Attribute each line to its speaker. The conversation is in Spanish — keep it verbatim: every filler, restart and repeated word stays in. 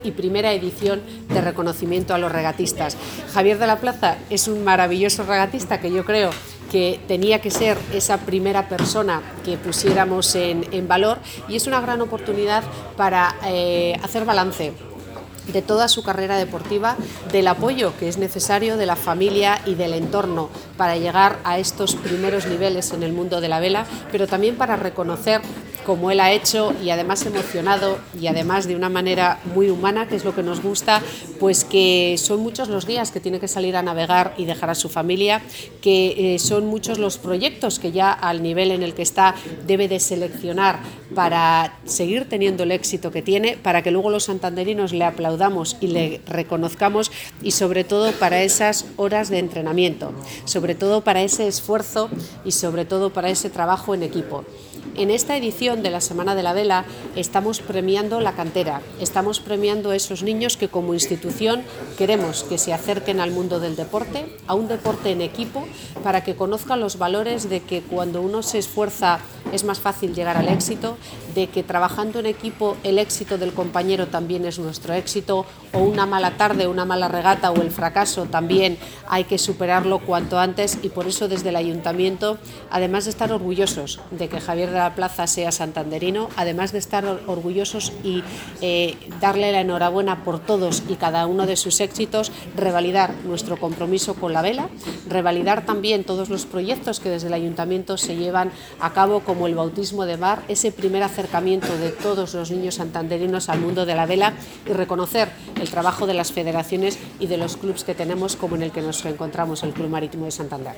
Speaker 1: Y primera edición de reconocimiento a los regatistas. Javier de la Plaza es un maravilloso regatista que yo creo que tenía que ser esa primera persona que pusiéramos en, en valor, y es una gran oportunidad para eh, hacer balance de toda su carrera deportiva, del apoyo que es necesario de la familia y del entorno para llegar a estos primeros niveles en el mundo de la vela, pero también para reconocer, como él ha hecho, y además emocionado y además de una manera muy humana, que es lo que nos gusta, pues que son muchos los días que tiene que salir a navegar y dejar a su familia, que eh, son muchos los proyectos que ya al nivel en el que está debe de seleccionar para seguir teniendo el éxito que tiene, para que luego los santanderinos le aplaudamos y le reconozcamos, y sobre todo para esas horas de entrenamiento, sobre todo para ese esfuerzo y sobre todo para ese trabajo en equipo. En esta edición de la Semana de la Vela estamos premiando la cantera, estamos premiando a esos niños que como institución queremos que se acerquen al mundo del deporte, a un deporte en equipo, para que conozcan los valores de que cuando uno se esfuerza es más fácil llegar al éxito, de que trabajando en equipo el éxito del compañero también es nuestro éxito, o una mala tarde, una mala regata o el fracaso también hay que superarlo cuanto antes, y por eso desde el Ayuntamiento, además de estar orgullosos de que Javier de la Plaza sea santanderino, además de estar orgullosos y eh, darle la enhorabuena por todos y cada uno de sus éxitos, revalidar nuestro compromiso con la vela, revalidar también todos los proyectos que desde el Ayuntamiento se llevan a cabo, como el bautismo de mar, ese primer acercamiento de todos los niños santanderinos al mundo de la vela, y reconocer el trabajo de las federaciones y de los clubes que tenemos, como en el que nos encontramos, el Club Marítimo de Santander.